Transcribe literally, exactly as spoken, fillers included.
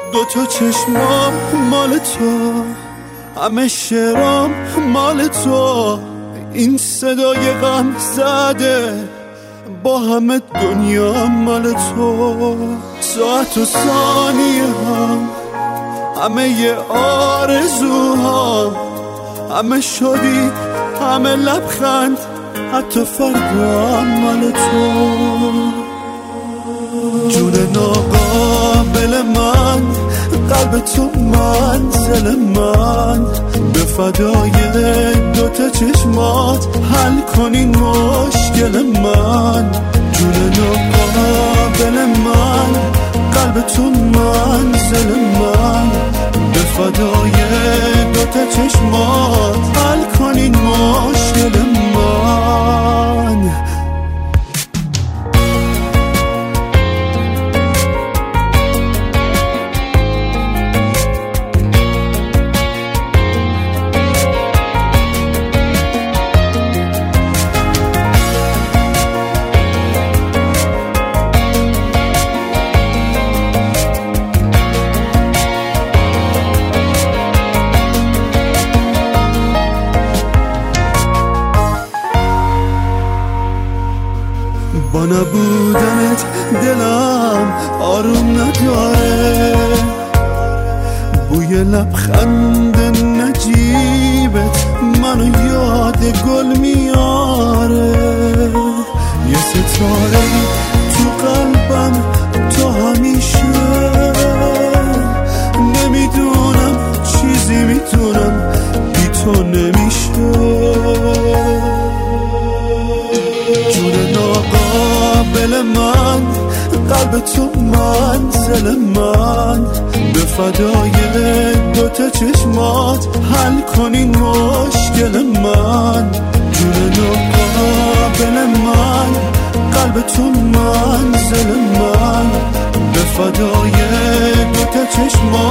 دوتا چشمام مال تو، همه شعرام مال تو، این صدای غم زده با همه دنیا مال تو. ساعت و ثانیه هم همه ی آرزوهام، همه شدی همه لبخند، حتی فردا مال تو. جون ناقابل من، قلب تو منزل من، به فدای دوتا چشمات حل کنین مشکل من. جون ناقابل من، قلب تو منزل من، به فدای دوتا چشمات حل کنین مشکل من. با نبودنت دلم آروم نداره، بوی لبخند نجیبت منو یاد گل میاره. یه ستاره تو قلبم تو همیشه، نمیدونم چیزی میتونم بی تو نمیشه. قابل من، قلب تو منزل من، به فدای دوتا چشمات حل کنین مشکل من. جون ناقابل من، قلب تو منزل من، به فدای دوتا چشمات